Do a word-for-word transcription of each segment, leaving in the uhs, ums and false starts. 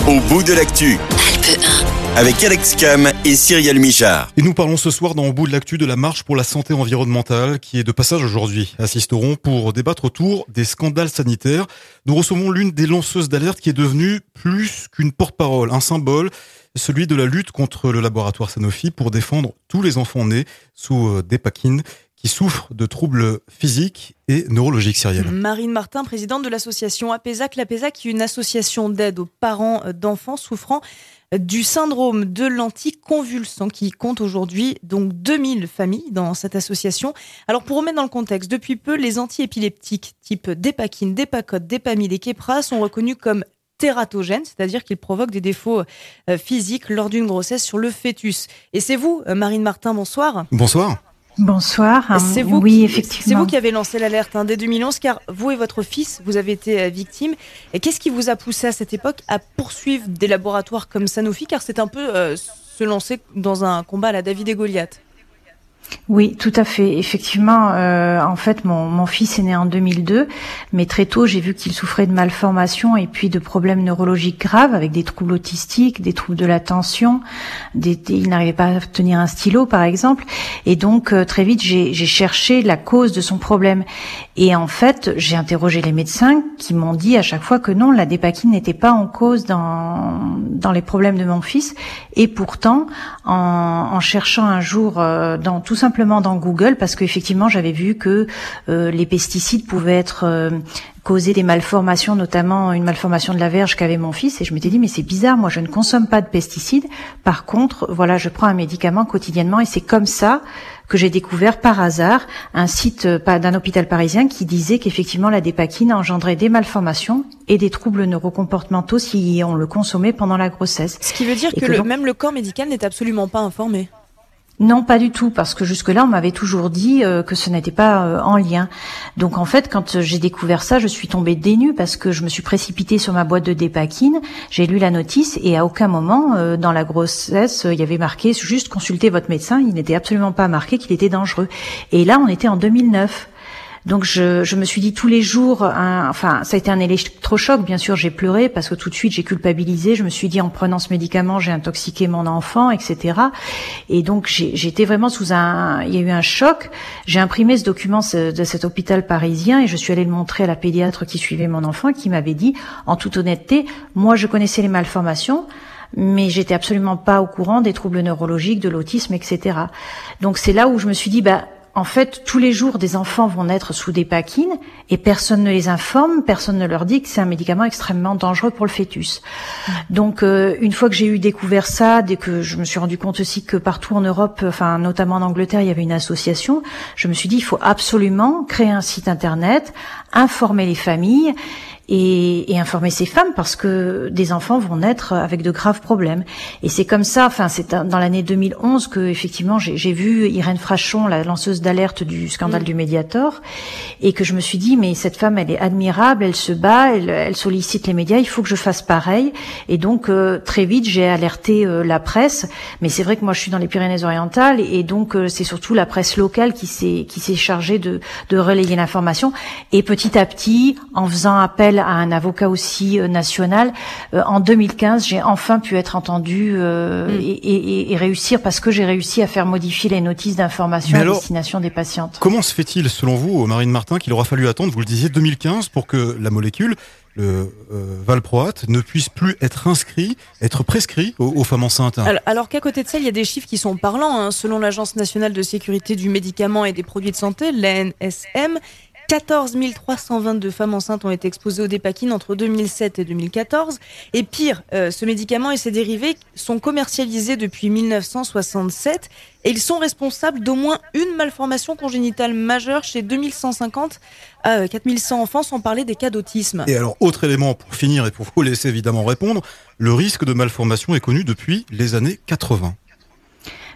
Au bout de l'actu. Alpe un. Avec Alex Cam et Cyrielle Michard. Et nous parlons ce soir dans Au bout de l'actu de la marche pour la santé environnementale qui est de passage aujourd'hui. Assisterons pour débattre autour des scandales sanitaires. Nous recevons l'une des lanceuses d'alerte qui est devenue plus qu'une porte-parole, un symbole, celui de la lutte contre le laboratoire Sanofi pour défendre tous les enfants nés sous dépakine qui souffrent de troubles physiques et neurologiques. Cyrielle. Marine Martin, présidente de l'association APESAC. L'APESAC, qui est une association d'aide aux parents d'enfants souffrant du syndrome de l'anticonvulsant, qui compte aujourd'hui donc deux mille familles dans cette association. Alors pour remettre dans le contexte, depuis peu, les antiépileptiques type dépakine, dépakode, dépamide et Keppra sont reconnus comme tératogènes, c'est-à-dire qu'ils provoquent des défauts euh, physiques lors d'une grossesse sur le fœtus. Et c'est vous, Marine Martin, bonsoir. Bonsoir. Bonsoir. C'est vous, oui, qui, effectivement. C'est vous qui avez lancé l'alerte hein, dès deux mille onze, car vous et votre fils, vous avez été euh, victimes. Et qu'est-ce qui vous a poussé à cette époque à poursuivre des laboratoires comme Sanofi, car c'est un peu euh, se lancer dans un combat à la David et Goliath? Oui, tout à fait. Effectivement, euh, en fait, mon, mon fils est né en deux mille deux, mais très tôt, j'ai vu qu'il souffrait de malformations et puis de problèmes neurologiques graves, avec des troubles autistiques, des troubles de l'attention. Des, des, il n'arrivait pas à tenir un stylo, par exemple. Et donc, euh, très vite, j'ai, j'ai cherché la cause de son problème. Et en fait, j'ai interrogé les médecins qui m'ont dit à chaque fois que non, la dépakine n'était pas en cause dans, dans les problèmes de mon fils. Et pourtant, en, en cherchant un jour euh, dans tout simplement dans Google, parce qu'effectivement j'avais vu que euh, les pesticides pouvaient être euh, causer des malformations, notamment une malformation de la verge qu'avait mon fils, et je m'étais dit mais c'est bizarre, moi je ne consomme pas de pesticides, par contre voilà, je prends un médicament quotidiennement, et c'est comme ça que j'ai découvert par hasard un site d'un hôpital parisien qui disait qu'effectivement la dépakine engendrait des malformations et des troubles neurocomportementaux si on le consommait pendant la grossesse. Ce qui veut dire que, que le, donc, même le corps médical n'est absolument pas informé. Non, pas du tout, parce que jusque-là, on m'avait toujours dit euh, que ce n'était pas euh, en lien. Donc en fait, quand j'ai découvert ça, je suis tombée des nues parce que je me suis précipitée sur ma boîte de dépakine, j'ai lu la notice et à aucun moment euh, dans la grossesse, euh, il y avait marqué juste consultez votre médecin, il n'était absolument pas marqué qu'il était dangereux. Et là, on était en deux mille neuf. Donc je, je me suis dit tous les jours, un, enfin ça a été un électrochoc, bien sûr j'ai pleuré parce que tout de suite j'ai culpabilisé, je me suis dit en prenant ce médicament j'ai intoxiqué mon enfant, et cetera. Et donc j'ai, j'étais vraiment sous un, il y a eu un choc. J'ai imprimé ce document de cet hôpital parisien et je suis allée le montrer à la pédiatre qui suivait mon enfant et qui m'avait dit en toute honnêteté, moi je connaissais les malformations, mais j'étais absolument pas au courant des troubles neurologiques, de l'autisme, et cetera. Donc c'est là où je me suis dit bah en fait, tous les jours, des enfants vont naître sous dépakine et personne ne les informe, personne ne leur dit que c'est un médicament extrêmement dangereux pour le fœtus. Donc, euh, une fois que j'ai eu découvert ça, dès que je me suis rendu compte aussi que partout en Europe, enfin notamment en Angleterre, il y avait une association, je me suis dit il faut absolument créer un site internet, informer les familles et, et informer ces femmes parce que des enfants vont naître avec de graves problèmes. Et c'est comme ça, enfin c'est dans l'année deux mille onze que effectivement j'ai, j'ai vu Irène Frachon, la lanceuse d'alerte du scandale mmh. du Mediator, et que je me suis dit mais cette femme elle est admirable, elle se bat, elle, elle sollicite les médias, il faut que je fasse pareil. Et donc euh, très vite j'ai alerté euh, la presse, mais c'est vrai que moi je suis dans les Pyrénées-Orientales et donc euh, c'est surtout la presse locale qui s'est qui s'est chargée de de relayer l'information. Et petit à petit, en faisant appel à un avocat aussi euh, national, euh, en deux mille quinze j'ai enfin pu être entendue euh, mmh. et, et, et réussir parce que j'ai réussi à faire modifier les notices d'information à destination des patientes. Comment se fait-il, selon vous, Marine Martin, qu'il aura fallu attendre, vous le disiez, deux mille quinze pour que la molécule, le euh, valproate, ne puisse plus être inscrit, être prescrit aux, aux femmes enceintes? Alors, alors qu'à côté de ça, il y a des chiffres qui sont parlants. Hein. Selon l'Agence nationale de sécurité du médicament et des produits de santé, l'A N S M, quatorze mille trois cent vingt-deux femmes enceintes ont été exposées aux dépakines entre deux mille sept et deux mille quatorze. Et pire, euh, ce médicament et ses dérivés sont commercialisés depuis mille neuf cent soixante-sept et ils sont responsables d'au moins une malformation congénitale majeure chez deux mille cent cinquante à quatre mille cent enfants, sans parler des cas d'autisme. Et alors, autre élément pour finir et pour vous laisser évidemment répondre, le risque de malformation est connu depuis les années quatre-vingts.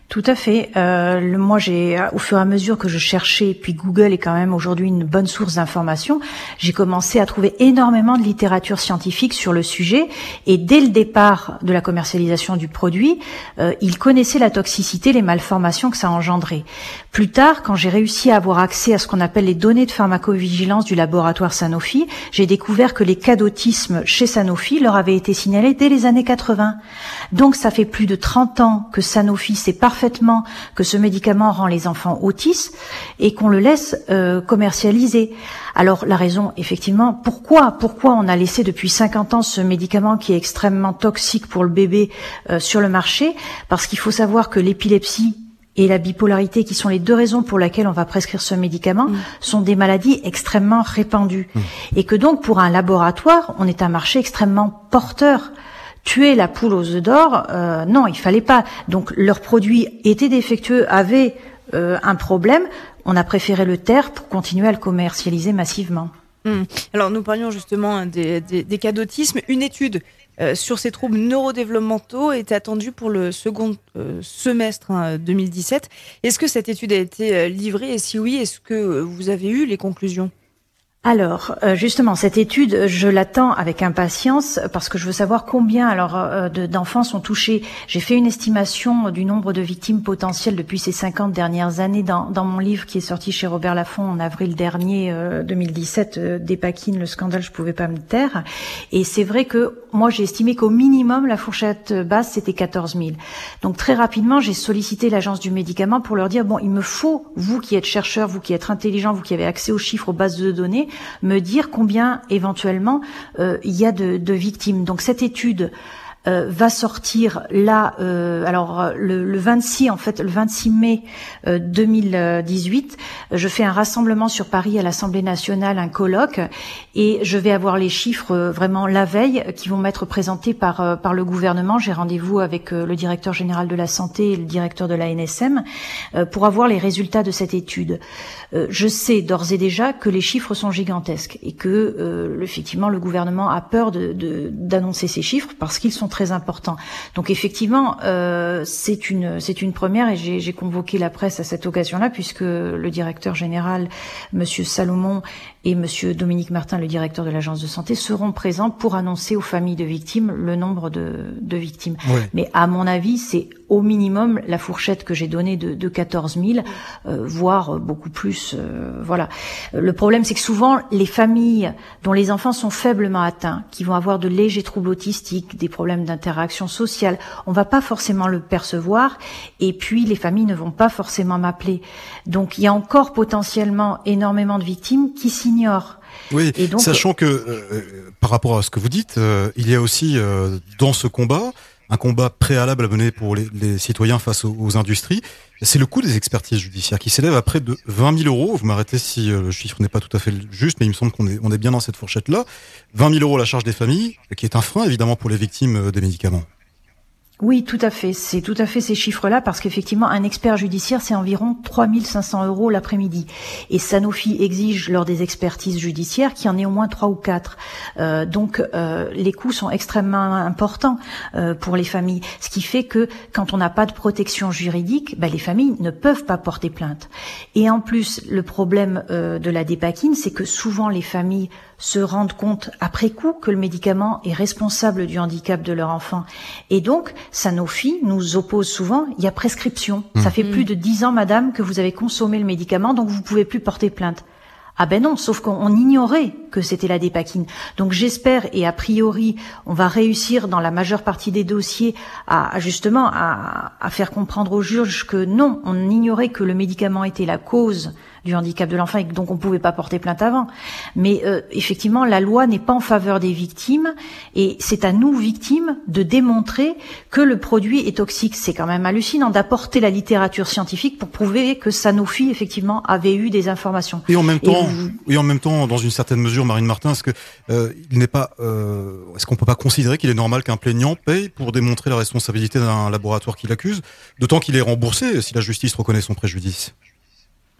Tout à fait. Euh, le, moi, j'ai, au fur et à mesure que je cherchais, puis Google est quand même aujourd'hui une bonne source d'information, j'ai commencé à trouver énormément de littérature scientifique sur le sujet. Et dès le départ de la commercialisation du produit, euh, ils connaissaient la toxicité, les malformations que ça engendrait. Plus tard, quand j'ai réussi à avoir accès à ce qu'on appelle les données de pharmacovigilance du laboratoire Sanofi, j'ai découvert que les cas d'autisme chez Sanofi leur avaient été signalés dès les années quatre-vingts. Donc, ça fait plus de trente ans que Sanofi sait parfaitement que ce médicament rend les enfants autistes et qu'on le laisse euh, commercialiser. Alors, la raison, effectivement, pourquoi pourquoi on a laissé depuis cinquante ans ce médicament qui est extrêmement toxique pour le bébé euh, sur le marché? Parce qu'il faut savoir que l'épilepsie et la bipolarité, qui sont les deux raisons pour lesquelles on va prescrire ce médicament, mmh. sont des maladies extrêmement répandues. Mmh. Et que donc, pour un laboratoire, on est un marché extrêmement porteur. Tuer la poule aux œufs d'or, euh, non, il fallait pas. Donc, leurs produits étaient défectueux, avaient euh, un problème. On a préféré le taire pour continuer à le commercialiser massivement. Mmh. Alors, nous parlions justement des, des, des cas d'autisme. Une étude Euh, sur ces troubles neurodéveloppementaux est attendue pour le second euh, semestre hein, deux mille dix-sept. Est-ce que cette étude a été euh, livrée et si oui, est-ce que vous avez eu les conclusions ? Alors, euh, justement, cette étude, je l'attends avec impatience parce que je veux savoir combien alors euh, de, d'enfants sont touchés. J'ai fait une estimation du nombre de victimes potentielles depuis ces cinquante dernières années dans, dans mon livre qui est sorti chez Robert Laffont en avril dernier, euh, deux mille dix-sept, euh, Dépakine, le scandale, je pouvais pas me taire. Et c'est vrai que moi, j'ai estimé qu'au minimum, la fourchette basse, c'était quatorze mille. Donc, très rapidement, j'ai sollicité l'agence du médicament pour leur dire, bon, il me faut, vous qui êtes chercheur, vous qui êtes intelligent, vous qui avez accès aux chiffres, aux bases de données, me dire combien éventuellement euh, il y a de, de victimes. Donc cette étude euh, va sortir là, euh, alors le, le vingt-six en fait, le vingt-six mai euh, deux mille dix-huit. Je fais un rassemblement sur Paris à l'Assemblée nationale, un colloque, et je vais avoir les chiffres euh, vraiment la veille qui vont m'être présentés par euh, par le gouvernement. J'ai rendez-vous avec euh, le directeur général de la santé et le directeur de l'A N S M euh, pour avoir les résultats de cette étude. Euh, je sais d'ores et déjà que les chiffres sont gigantesques et que euh, effectivement le gouvernement a peur de, de, d'annoncer ces chiffres parce qu'ils sont très importants. Donc effectivement, euh, c'est une c'est une première et j'ai, j'ai convoqué la presse à cette occasion-là puisque le directeur général, Monsieur Salomon, et Monsieur Dominique Martin, le directeur de l'agence de santé, seront présents pour annoncer aux familles de victimes le nombre de, de victimes. Oui. Mais à mon avis, c'est au minimum la fourchette que j'ai donnée de, de quatorze mille, euh, voire beaucoup plus. Euh, voilà. Le problème, c'est que souvent, les familles dont les enfants sont faiblement atteints, qui vont avoir de légers troubles autistiques, des problèmes d'interaction sociale, on va pas forcément le percevoir, et puis les familles ne vont pas forcément m'appeler. Donc, il y a encore potentiellement énormément de victimes qui s'ignorent. Oui, et donc, sachant que euh, par rapport à ce que vous dites, euh, il y a aussi euh, dans ce combat un combat préalable à mener pour les, les citoyens face aux, aux industries. C'est le coût des expertises judiciaires qui s'élève à près de vingt mille euros. Vous m'arrêtez si euh, le chiffre n'est pas tout à fait juste, mais il me semble qu'on est, on est bien dans cette fourchette-là. vingt mille euros à la charge des familles, qui est un frein évidemment pour les victimes des médicaments. Oui, tout à fait. C'est tout à fait ces chiffres-là parce qu'effectivement, un expert judiciaire, c'est environ trois mille cinq cents euros l'après-midi. Et Sanofi exige lors des expertises judiciaires qu'il y en ait au moins trois ou quatre. Euh, donc, euh, les coûts sont extrêmement importants euh, pour les familles. Ce qui fait que quand on n'a pas de protection juridique, ben, les familles ne peuvent pas porter plainte. Et en plus, le problème euh, de la Dépakine, c'est que souvent les familles se rendent compte après coup que le médicament est responsable du handicap de leur enfant. Et donc, Sanofi nous oppose souvent, il y a prescription. Mmh. Ça fait plus de dix ans, madame, que vous avez consommé le médicament, donc vous pouvez plus porter plainte. Ah ben non, sauf qu'on ignorait que c'était la Dépakine. Donc j'espère, et a priori, on va réussir dans la majeure partie des dossiers à, à justement à, à faire comprendre aux juges que non, on ignorait que le médicament était la cause du handicap de l'enfant et que donc on pouvait pas porter plainte avant. Mais euh, effectivement, la loi n'est pas en faveur des victimes et c'est à nous, victimes, de démontrer que le produit est toxique. C'est quand même hallucinant d'apporter la littérature scientifique pour prouver que Sanofi, effectivement, avait eu des informations. Et en même temps, et, vous... et en même temps, dans une certaine mesure, Marine Martin, est-ce que euh, il n'est pas, euh, est-ce qu'on peut pas considérer qu'il est normal qu'un plaignant paye pour démontrer la responsabilité d'un laboratoire qui l'accuse, d'autant qu'il est remboursé si la justice reconnaît son préjudice?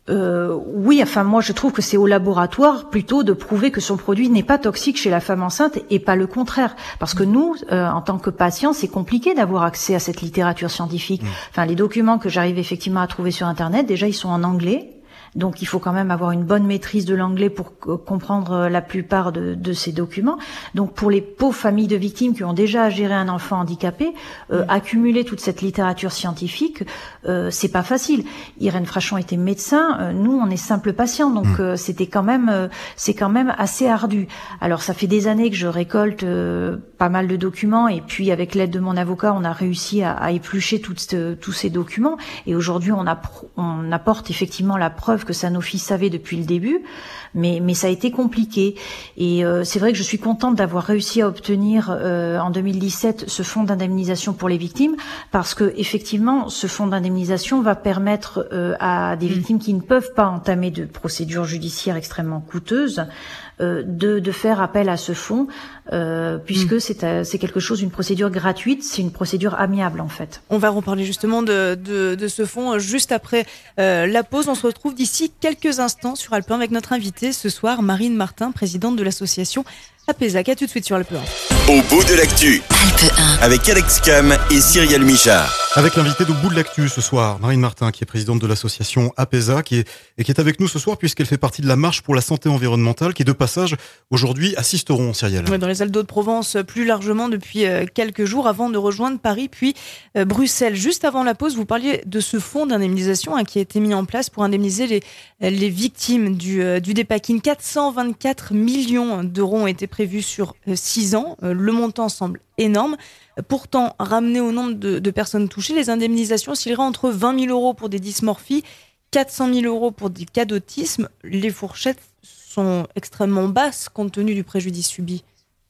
Euh, oui, enfin moi je trouve que c'est au laboratoire plutôt de prouver que son produit n'est pas toxique chez la femme enceinte et pas le contraire. Parce que nous, euh, en tant que patients, c'est compliqué d'avoir accès à cette littérature scientifique. Mmh. Enfin, les documents que j'arrive effectivement à trouver sur Internet, déjà ils sont en anglais. Donc il faut quand même avoir une bonne maîtrise de l'anglais pour euh, comprendre la plupart de, de ces documents. Donc pour les pauvres familles de victimes qui ont déjà à gérer un enfant handicapé, euh, mmh. accumuler toute cette littérature scientifique, euh, c'est pas facile. Irène Frachon était médecin, euh, nous on est simples patients, donc mmh. euh, c'était quand même, euh, c'est quand même assez ardu. Alors ça fait des années que je récolte euh, pas mal de documents et puis avec l'aide de mon avocat, on a réussi à, à éplucher toutes, euh, tous ces documents et aujourd'hui on, appro- on apporte effectivement la preuve que Sanofi savait depuis le début, mais mais ça a été compliqué. Et euh, c'est vrai que je suis contente d'avoir réussi à obtenir euh, en deux mille dix-sept ce fonds d'indemnisation pour les victimes, parce que effectivement, ce fonds d'indemnisation va permettre euh, à des victimes qui ne peuvent pas entamer de procédures judiciaires extrêmement coûteuses euh, de de faire appel à ce fonds, euh, puisque mmh. c'est euh, c'est quelque chose, une procédure gratuite, c'est une procédure amiable en fait. On va reparler justement de de, de ce fonds juste après euh, la pause. On se retrouve d'ici quelques instants sur Alpe un avec notre invitée ce soir, Marine Martin, présidente de l'association APESAC. À tout de suite sur Alpe un. Au bout de l'actu, Alpe un. Avec Alex Cam et Cyrielle Michard. Avec l'invité d'Au bout de l'actu ce soir, Marine Martin, qui est présidente de l'association APESAC qui est, et qui est avec nous ce soir puisqu'elle fait partie de la marche pour la santé environnementale qui est de passage aujourd'hui à Sisteron, Cyrielle. Ouais, dans les Alpes de Provence, plus largement depuis quelques jours avant de rejoindre Paris puis euh, Bruxelles. Juste avant la pause, vous parliez de ce fonds d'indemnisation hein, qui a été mis en place pour indemniser les, les victimes du, euh, du Dépakine. quatre cent vingt-quatre millions d'euros ont été prévus sur six ans. Euh, le montant semble énorme. Pourtant, ramené au nombre de, de personnes touchées, les indemnisations oscilleraient entre vingt mille euros pour des dysmorphies, quatre cent mille euros pour des cas d'autisme. Les fourchettes sont extrêmement basses compte tenu du préjudice subi.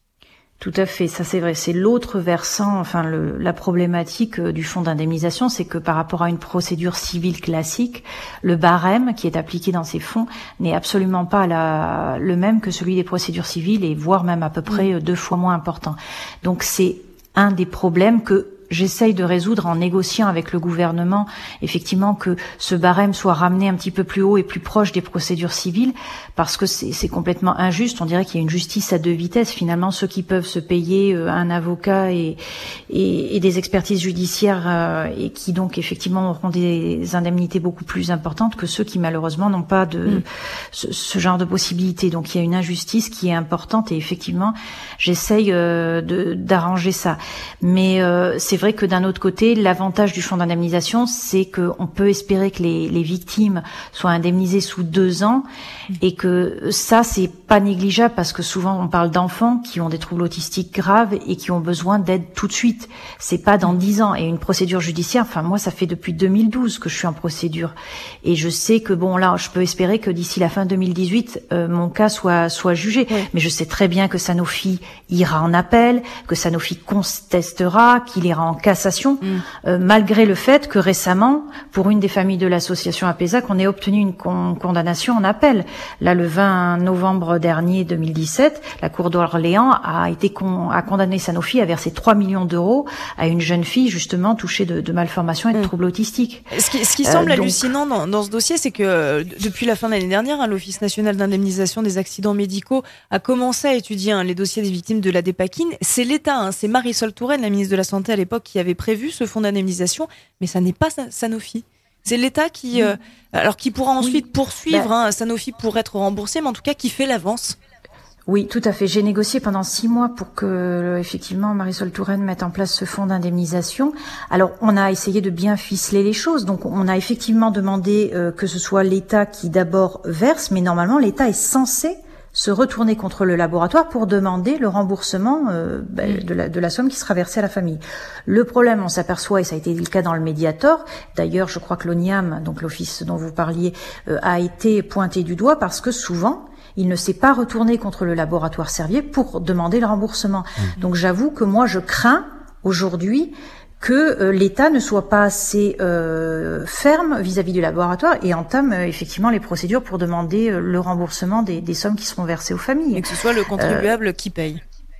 Tout à fait, ça c'est vrai. C'est l'autre versant, enfin le, la problématique du fonds d'indemnisation, c'est que par rapport à une procédure civile classique, le barème qui est appliqué dans ces fonds n'est absolument pas la, le même que celui des procédures civiles et voire même à peu près mmh. deux fois moins important. Donc c'est un des problèmes que j'essaye de résoudre en négociant avec le gouvernement, effectivement, que ce barème soit ramené un petit peu plus haut et plus proche des procédures civiles, parce que c'est, c'est complètement injuste. On dirait qu'il y a une justice à deux vitesses. Finalement, ceux qui peuvent se payer un avocat et, et, et des expertises judiciaires euh, et qui donc effectivement auront des indemnités beaucoup plus importantes que ceux qui malheureusement n'ont pas de mmh. ce, ce genre de possibilités. Donc il y a une injustice qui est importante et effectivement, j'essaye euh, de, d'arranger ça. Mais euh, c'est C'est vrai que d'un autre côté, l'avantage du fonds d'indemnisation, c'est qu'on peut espérer que les, les victimes soient indemnisées sous deux ans et que ça, c'est pas négligeable parce que souvent on parle d'enfants qui ont des troubles autistiques graves et qui ont besoin d'aide tout de suite. C'est pas dans dix ans. Et une procédure judiciaire, enfin moi, ça fait depuis deux mille douze que je suis en procédure et je sais que bon là, je peux espérer que d'ici la fin deux mille dix-huit, euh, mon cas soit soit jugé. Oui. Mais je sais très bien que Sanofi ira en appel, que Sanofi contestera, qu'il ira en cassation, mmh. euh, malgré le fait que récemment, pour une des familles de l'association APESAC, on ait obtenu une con- condamnation en appel. Là, le vingt novembre dernier deux mille dix-sept, la Cour d'Orléans a été con- a condamné Sanofi à verser trois millions d'euros à une jeune fille justement touchée de, de malformations et de mmh. troubles autistiques. Ce qui, ce qui semble euh, donc... hallucinant dans, dans ce dossier, c'est que euh, depuis la fin de l'année dernière, hein, l'Office national d'indemnisation des accidents médicaux a commencé à étudier hein, les dossiers des victimes de la Dépakine. C'est l'État, hein, c'est Marisol Touraine, la ministre de la Santé à l'époque, qui avait prévu ce fonds d'indemnisation, mais ça n'est pas Sanofi. C'est l'État qui, euh, alors qui pourra ensuite oui. poursuivre bah, hein, Sanofi pour être remboursé, mais en tout cas qui fait l'avance. Oui, tout à fait. J'ai négocié pendant six mois pour que, effectivement, Marisol Touraine mette en place ce fonds d'indemnisation. Alors, on a essayé de bien ficeler les choses. Donc, on a effectivement demandé euh, que ce soit l'État qui d'abord verse, mais normalement, l'État est censé se retourner contre le laboratoire pour demander le remboursement euh, bah, de, la, de la somme qui sera versée à la famille. Le problème, on s'aperçoit, et ça a été le cas dans le Mediator, d'ailleurs je crois que l'O N I A M, donc l'office dont vous parliez, euh, a été pointé du doigt parce que souvent, il ne s'est pas retourné contre le laboratoire Servier pour demander le remboursement. Mmh. Donc j'avoue que moi je crains aujourd'hui que euh, l'État ne soit pas assez euh, ferme vis-à-vis du laboratoire et entame euh, effectivement les procédures pour demander euh, le remboursement des, des sommes qui seront versées aux familles. Et que ce soit le contribuable euh, qui paye.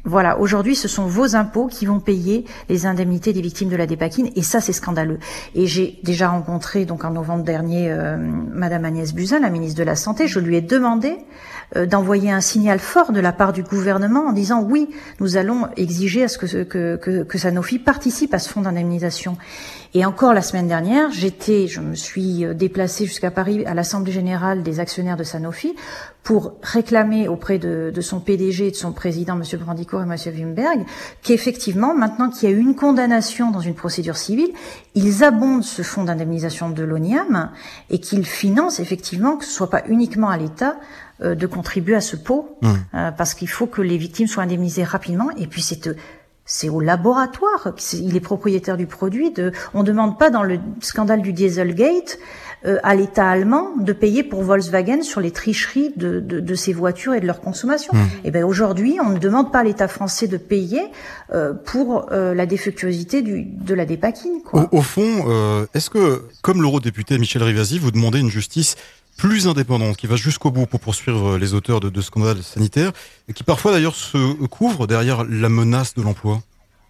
Voilà, aujourd'hui, ce sont vos impôts qui vont payer les indemnités des victimes de la dépakine, et ça, c'est scandaleux. Et j'ai déjà rencontré, donc en novembre dernier, euh, Madame Agnès Buzyn, la ministre de la Santé. Je lui ai demandé euh, d'envoyer un signal fort de la part du gouvernement en disant oui, nous allons exiger à ce que que, que, que Sanofi participe à ce fonds d'indemnisation. Et encore la semaine dernière, j'étais, je me suis déplacée jusqu'à Paris à l'Assemblée générale des actionnaires de Sanofi pour réclamer auprès de, de son P D G et de son président, M. Brandicourt et M. Wimberg, qu'effectivement, maintenant qu'il y a eu une condamnation dans une procédure civile, ils abondent ce fonds d'indemnisation de l'O N I A M et qu'ils financent effectivement, que ce soit pas uniquement à l'État, euh, de contribuer à ce pot, mmh. euh, parce qu'il faut que les victimes soient indemnisées rapidement. Et puis c'est... C'est au laboratoire, il est propriétaire du produit. De, on ne demande pas dans le scandale du Dieselgate euh, à l'État allemand de payer pour Volkswagen sur les tricheries de, de, de ses voitures et de leur consommation. Mmh. Et ben aujourd'hui, on ne demande pas à l'État français de payer euh, pour euh, la défectuosité du, de la dépakine. Quoi. Au, au fond, euh, est-ce que, comme l'eurodéputé Michel Rivasi, vous demandez une justice plus indépendante, qui va jusqu'au bout pour poursuivre les auteurs de, de scandales sanitaires, et qui parfois d'ailleurs se couvre derrière la menace de l'emploi?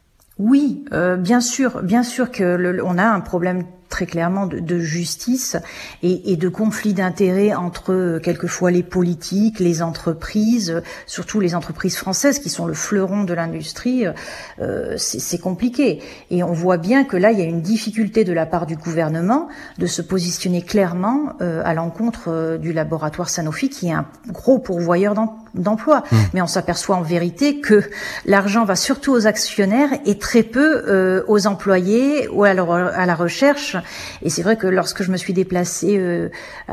Oui, euh, bien sûr, bien sûr que le, on a un problème très clairement de, de justice et, et de conflit d'intérêts entre euh, quelquefois les politiques, les entreprises, euh, surtout les entreprises françaises qui sont le fleuron de l'industrie. Euh, c'est, c'est compliqué. Et on voit bien que là, il y a une difficulté de la part du gouvernement de se positionner clairement euh, à l'encontre euh, du laboratoire Sanofi, qui est un gros pourvoyeur d'em- d'emplois. Mmh. Mais on s'aperçoit en vérité que l'argent va surtout aux actionnaires et très peu euh, aux employés ou à, leur, à la recherche. Et c'est vrai que lorsque je me suis déplacée euh,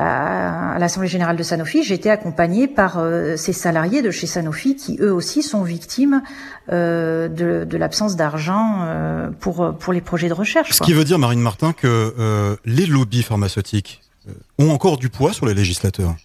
à, à l'Assemblée générale de Sanofi, j'ai été accompagnée par euh, ces salariés de chez Sanofi qui eux aussi sont victimes euh, de, de l'absence d'argent euh, pour pour les projets de recherche. Ce quoi. qui veut dire, Marine Martin, que euh, les lobbies pharmaceutiques ont encore du poids sur les législateurs.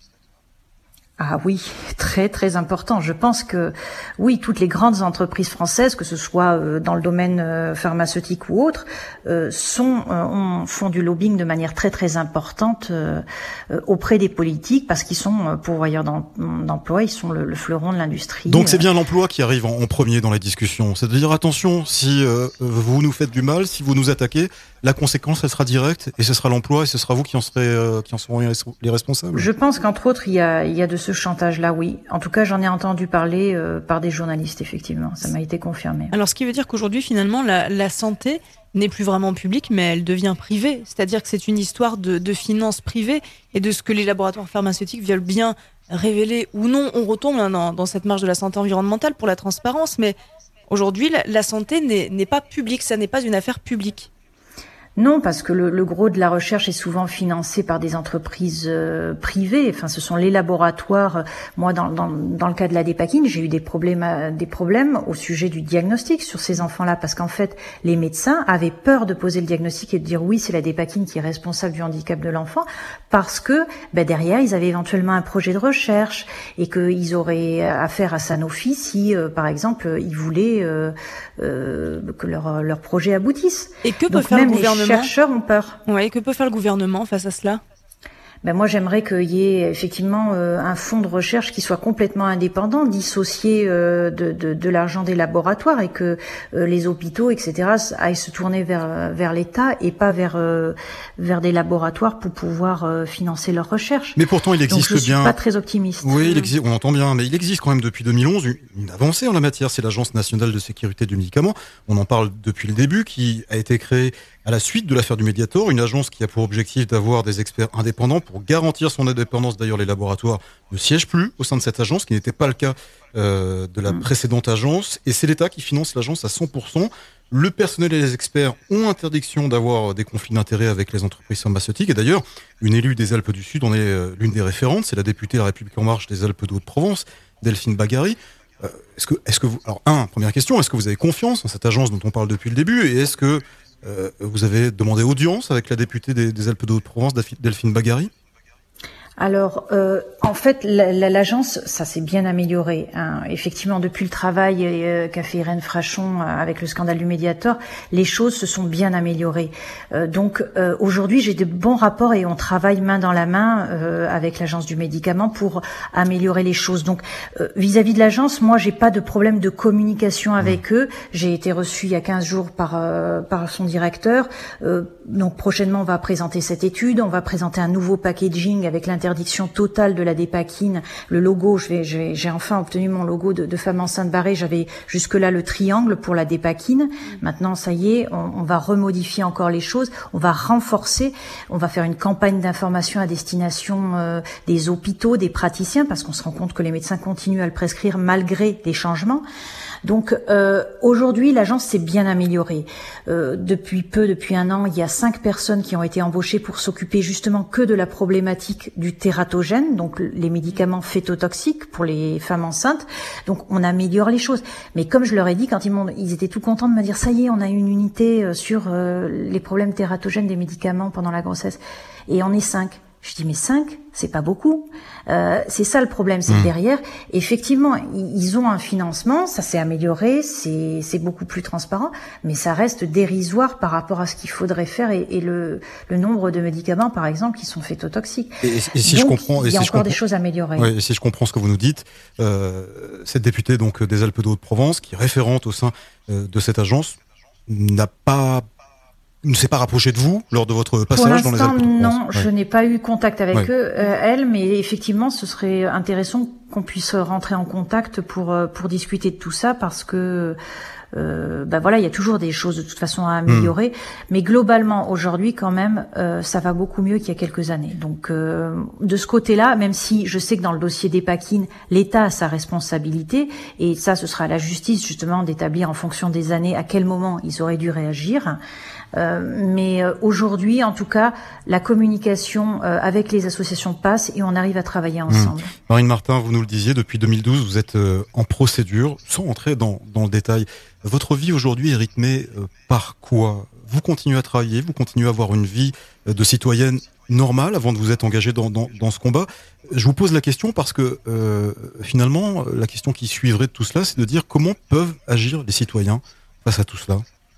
Ah oui, très très important. Je pense que oui, toutes les grandes entreprises françaises, que ce soit euh, dans le domaine euh, pharmaceutique ou autre, euh, sont euh, on, font du lobbying de manière très très importante euh, euh, auprès des politiques parce qu'ils sont euh, pourvoyeurs d'em- d'emplois, ils sont le, le fleuron de l'industrie. Donc c'est bien l'emploi qui arrive en, en premier dans la discussion. C'est de dire attention, si euh, vous nous faites du mal, si vous nous attaquez, la conséquence elle sera directe et ce sera l'emploi et ce sera vous qui en serez euh, qui en seront les responsables. Je pense qu'entre autres il y a il y a de ce chantage-là, oui. En tout cas, j'en ai entendu parler euh, par des journalistes, effectivement. Ça m'a été confirmé. Alors, ce qui veut dire qu'aujourd'hui, finalement, la, la santé n'est plus vraiment publique, mais elle devient privée. C'est-à-dire que c'est une histoire de, de finances privées et de ce que les laboratoires pharmaceutiques veulent bien révéler ou non. On retombe hein, dans, dans cette marche de la santé environnementale pour la transparence, mais aujourd'hui, la, la santé n'est, n'est pas publique. Ça n'est pas une affaire publique. Non, parce que le, le gros de la recherche est souvent financé par des entreprises euh, privées. Enfin, ce sont les laboratoires. Moi, dans, dans, dans le cas de la dépakine, j'ai eu des problèmes, à, des problèmes au sujet du diagnostic sur ces enfants-là, parce qu'en fait, les médecins avaient peur de poser le diagnostic et de dire oui, c'est la dépakine qui est responsable du handicap de l'enfant, parce que ben, derrière, ils avaient éventuellement un projet de recherche et qu'ils auraient affaire à Sanofi si, euh, par exemple, ils voulaient euh, euh, que leur, leur projet aboutisse. Et que peut Donc, faire même le gouvernement ? Les chercheurs ont peur. Ouais, que peut faire le gouvernement face à cela ? Ben moi, j'aimerais qu'il y ait effectivement euh, un fonds de recherche qui soit complètement indépendant, dissocié euh, de, de, de l'argent des laboratoires et que euh, les hôpitaux, et cetera, aillent se tourner vers vers l'État et pas vers euh, vers des laboratoires pour pouvoir euh, financer leurs recherches. Mais pourtant, il existe Donc, je bien. suis pas très optimiste. Oui, il existe. On entend bien, mais il existe quand même depuis deux mille onze une, une avancée en la matière. C'est l'Agence nationale de sécurité du médicament. On en parle depuis le début, qui a été créée à la suite de l'affaire du Mediator, une agence qui a pour objectif d'avoir des experts indépendants pour garantir son indépendance. D'ailleurs, les laboratoires ne siègent plus au sein de cette agence, ce qui n'était pas le cas euh, de la précédente agence. Et c'est l'État qui finance l'agence à cent pour cent. Le personnel et les experts ont interdiction d'avoir des conflits d'intérêts avec les entreprises pharmaceutiques. Et d'ailleurs, une élue des Alpes du Sud en est euh, l'une des référentes. C'est la députée de la République En Marche des Alpes de Haute-Provence, Delphine Bagary. Euh, est-ce que, est-ce que vous, alors, un, première question, est-ce que vous avez confiance en cette agence dont on parle depuis le début? Et est-ce que euh, vous avez demandé audience avec la députée des, des Alpes de Haute-Provence, Delphine Bagary? Alors, euh, en fait, la, la, l'agence, ça s'est bien amélioré. Hein. Effectivement, depuis le travail euh, qu'a fait Irène Frachon euh, avec le scandale du Mediator, les choses se sont bien améliorées. Euh, donc, euh, aujourd'hui, j'ai de bons rapports et on travaille main dans la main euh, avec l'agence du médicament pour améliorer les choses. Donc, euh, vis-à-vis de l'agence, moi, j'ai pas de problème de communication avec mmh. eux. J'ai été reçue il y a quinze jours par euh, par son directeur. Euh, donc, prochainement, on va présenter cette étude. On va présenter un nouveau packaging avec l'interdiction totale de la dépakine, le logo, je vais, je vais, j'ai enfin obtenu mon logo de, de femme enceinte barrée. J'avais jusque-là le triangle pour la dépakine. Mmh. Maintenant, ça y est, on, on va remodifier encore les choses. On va renforcer. On va faire une campagne d'information à destination euh, des hôpitaux, des praticiens, parce qu'on se rend compte que les médecins continuent à le prescrire malgré les changements. Donc euh, aujourd'hui, l'agence s'est bien améliorée. Euh, depuis peu, depuis un an, il y a cinq personnes qui ont été embauchées pour s'occuper justement que de la problématique du tératogène, donc les médicaments phytotoxiques pour les femmes enceintes. Donc on améliore les choses. Mais comme je leur ai dit, quand ils m'ont, ils étaient tout contents de me dire ça y est, on a une unité sur euh, les problèmes tératogènes des médicaments pendant la grossesse, et on est cinq. Je dis mais cinq, c'est pas beaucoup. Euh, c'est ça le problème, c'est que derrière, effectivement, ils ont un financement, ça s'est amélioré, c'est, c'est beaucoup plus transparent, mais ça reste dérisoire par rapport à ce qu'il faudrait faire et, et le, le nombre de médicaments, par exemple, qui sont phytotoxiques. Et, et si donc, je comprends, il y a et si encore je des choses à améliorer. Ouais, et si je comprends ce que vous nous dites, euh, cette députée donc des Alpes de Haute-Provence, qui est référente au sein euh, de cette agence, n'a pas ne s'est pas rapproché de vous lors de votre passage dans les Alpes de Haute-Provence? Non, ouais. je n'ai pas eu contact avec ouais. eux, euh, elle, mais effectivement, ce serait intéressant qu'on puisse rentrer en contact pour pour discuter de tout ça, parce que euh, ben voilà, il y a toujours des choses de toute façon à améliorer, mmh. mais globalement aujourd'hui quand même, euh, ça va beaucoup mieux qu'il y a quelques années. Donc euh, de ce côté-là, même si je sais que dans le dossier dépakine, l'État a sa responsabilité, et ça, ce sera à la justice justement d'établir en fonction des années à quel moment ils auraient dû réagir. Euh, mais euh, aujourd'hui, en tout cas, la communication euh, avec les associations passe et on arrive à travailler ensemble. Mmh. Marine Martin, vous nous le disiez, depuis deux mille douze, vous êtes euh, en procédure. Sans entrer dans, dans le détail, votre vie aujourd'hui est rythmée euh, par quoi? Vous continuez à travailler, vous continuez à avoir une vie euh, de citoyenne normale avant de vous être engagée dans, dans, dans ce combat. Je vous pose la question parce que euh, finalement, la question qui suivrait de tout cela, c'est de dire comment peuvent agir les citoyens face à tout cela.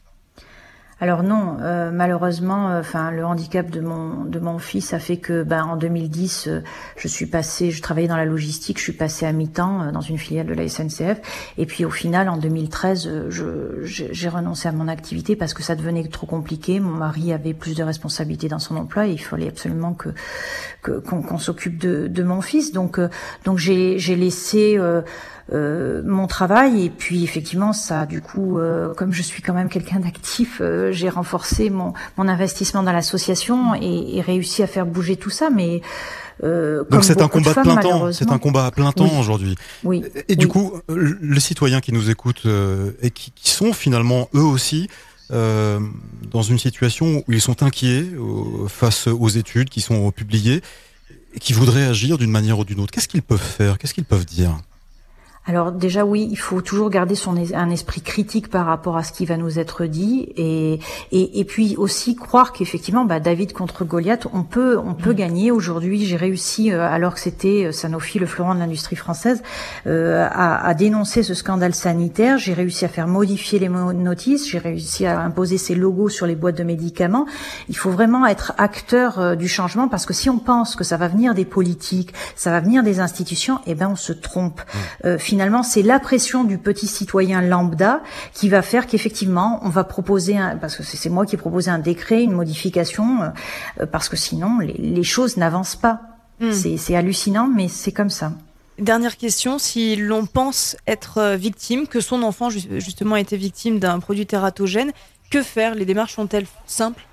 Alors non, euh, malheureusement, enfin euh, le handicap de mon de mon fils a fait que, ben en deux mille dix, euh, je suis passée, je travaillais dans la logistique, je suis passée à mi-temps euh, dans une filiale de la S N C F, et puis au final en deux mille treize, euh, je j'ai renoncé à mon activité parce que ça devenait trop compliqué. Mon mari avait plus de responsabilités dans son emploi et il fallait absolument que que qu'on, qu'on s'occupe de de mon fils. Donc euh, donc j'ai j'ai laissé euh, Euh, mon travail, et puis effectivement ça, du coup, euh, comme je suis quand même quelqu'un d'actif, euh, j'ai renforcé mon mon investissement dans l'association et, et réussi à faire bouger tout ça. Mais euh, donc c'est un combat femmes, de plein temps. C'est un combat à plein temps oui. aujourd'hui. Oui. Et, et du oui. coup, les citoyens qui nous écoutent euh, et qui, qui sont finalement eux aussi euh, dans une situation où ils sont inquiets euh, face aux études qui sont publiées et qui voudraient agir d'une manière ou d'une autre, qu'est-ce qu'ils peuvent faire? Qu'est-ce qu'ils peuvent dire? Alors déjà oui, il faut toujours garder son un esprit critique par rapport à ce qui va nous être dit, et et, et puis aussi croire qu'effectivement, bah, David contre Goliath, on peut on peut mmh. gagner. Aujourd'hui, j'ai réussi, euh, alors que c'était Sanofi, le fleuron de l'industrie française, euh, à, à dénoncer ce scandale sanitaire. J'ai réussi à faire modifier les notices, j'ai réussi à imposer ces logos sur les boîtes de médicaments. Il faut vraiment être acteur euh, du changement, parce que si on pense que ça va venir des politiques, ça va venir des institutions, eh ben on se trompe. Mmh. Euh, Finalement, c'est la pression du petit citoyen lambda qui va faire qu'effectivement, on va proposer, un, parce que c'est moi qui ai proposé un décret, une modification, euh, parce que sinon, les, les choses n'avancent pas. Mmh. C'est, c'est hallucinant, mais c'est comme ça. Dernière question, si l'on pense être victime, que son enfant justement a été victime d'un produit tératogène, que faire? Les démarches sont-elles simples?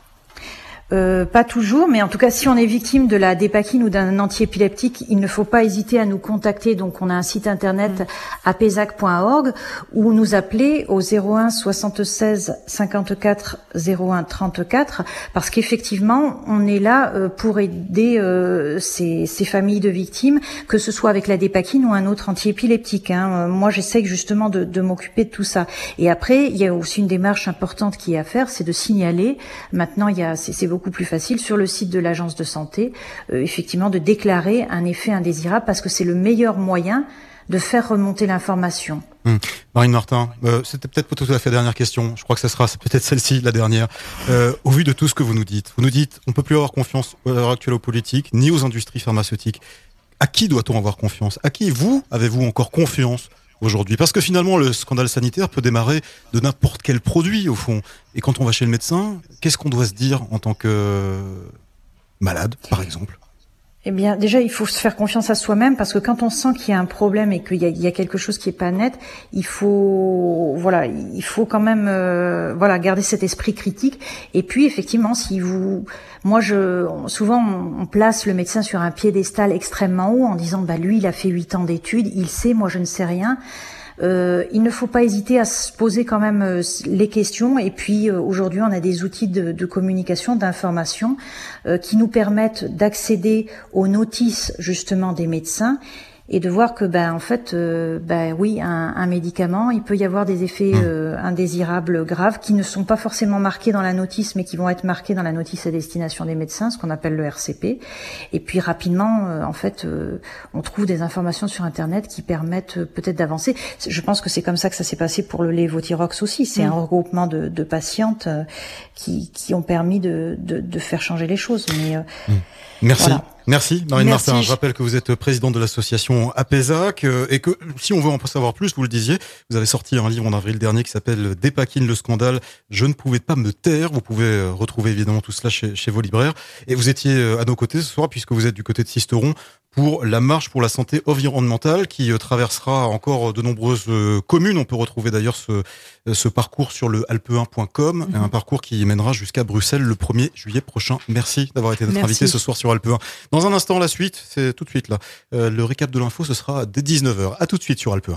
Euh, pas toujours, mais en tout cas, si on est victime de la dépakine ou d'un antiépileptique, il ne faut pas hésiter à nous contacter. Donc, on a un site internet mmh. apesac point org ou nous appeler au zéro un soixante-seize cinquante-quatre zéro un trente-quatre, parce qu'effectivement, on est là euh, pour aider euh, ces, ces familles de victimes, que ce soit avec la dépakine ou un autre antiépileptique. Hein. Moi, j'essaie justement de, de m'occuper de tout ça. Et après, il y a aussi une démarche importante qui est à faire, c'est de signaler. Maintenant, il y a, c'est, c'est beaucoup plus facile sur le site de l'agence de santé, euh, effectivement, de déclarer un effet indésirable parce que c'est le meilleur moyen de faire remonter l'information. Hum. Marine Martin, euh, c'était peut-être pas tout à fait la dernière question. Je crois que ce sera c'est peut-être celle-ci la dernière. Euh, au vu de tout ce que vous nous dites, vous nous dites on peut plus avoir confiance à l'heure actuelle aux politiques ni aux industries pharmaceutiques. À qui doit-on avoir confiance ? À qui vous avez-vous encore confiance aujourd'hui ? Parce que finalement, le scandale sanitaire peut démarrer de n'importe quel produit, au fond. Et quand on va chez le médecin, qu'est-ce qu'on doit se dire en tant que malade, par exemple ? Eh bien, déjà, il faut se faire confiance à soi-même parce que quand on sent qu'il y a un problème et qu'il y a, il y a quelque chose qui est pas net, il faut, voilà, il faut quand même, euh, voilà, garder cet esprit critique. Et puis, effectivement, si vous, moi, je, souvent, on, on place le médecin sur un piédestal extrêmement haut en disant, bah, lui, il a fait huit ans d'études, il sait, moi, je ne sais rien. Euh, il ne faut pas hésiter à se poser quand même euh, les questions. Et puis euh, aujourd'hui, on a des outils de, de communication, d'information euh, qui nous permettent d'accéder aux notices justement des médecins et de voir que ben en fait euh, ben oui un, un médicament il peut y avoir des effets euh, indésirables graves qui ne sont pas forcément marqués dans la notice mais qui vont être marqués dans la notice à destination des médecins, ce qu'on appelle le R C P. Et puis rapidement euh, en fait euh, on trouve des informations sur internet qui permettent euh, peut-être d'avancer. Je pense que c'est comme ça que ça s'est passé pour le lévothyrox aussi. C'est mmh. un regroupement de, de patientes euh, qui qui ont permis de, de de faire changer les choses. Mais euh, mmh. Merci. Voilà. Merci Marine Merci. Martin. Je rappelle que vous êtes présidente de l'association APESAC et que si on veut en savoir plus, vous le disiez, vous avez sorti un livre en avril dernier qui s'appelle Dépakine, le scandale. Je ne pouvais pas me taire. Vous pouvez retrouver évidemment tout cela chez, chez vos libraires. Et vous étiez à nos côtés ce soir puisque vous êtes du côté de Sisteron pour la marche pour la santé environnementale qui traversera encore de nombreuses communes. On peut retrouver d'ailleurs ce, ce parcours sur le alpe un point com, mm-hmm. un parcours qui mènera jusqu'à Bruxelles le premier juillet prochain. Merci d'avoir été notre Merci. invité ce soir sur Alpe un. Dans un instant, la suite, c'est tout de suite là. Euh, le récap de l'info, ce sera dès dix-neuf heures. À tout de suite sur Alpe un.